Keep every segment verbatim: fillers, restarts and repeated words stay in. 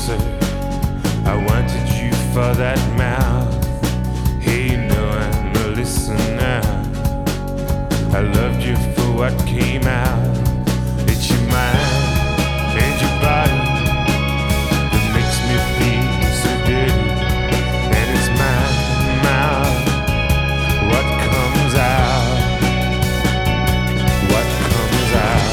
closer. I wanted you for that mouth. Hey, no, I'm a listener. I loved you for what came out. It's your mind and your body that makes me feel so dirty. And it's my mouth, what comes out, what comes out.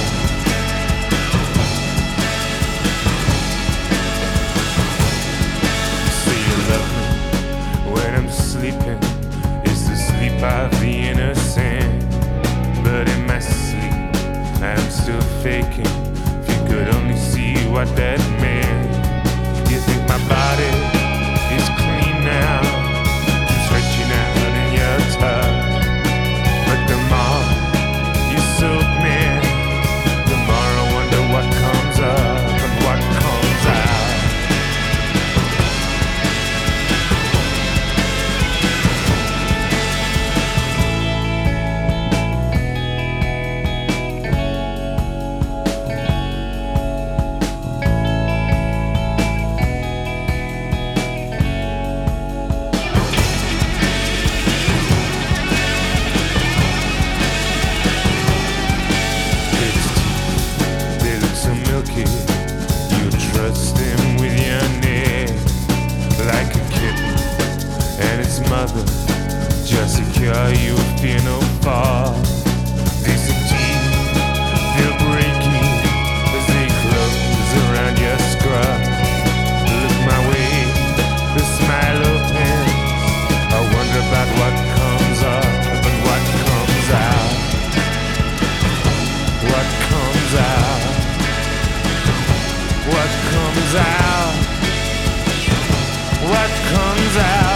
So you love me when I'm sleeping. It's the sleep of the innocent. But in my sleep, I'm still faking. If you could only see what that meant. You think my body is clean now, I'm stretching out in your tub. But the more you soak me, the more I wonder what comes up and what comes out. You trust him with your neck like a kitten and its mother, just secure you fear no fall. These teeth, they're breaking as they close around your scrub. Look my way, the smile opens. I wonder about what comes up and what comes out. What comes out? What comes out? What comes out?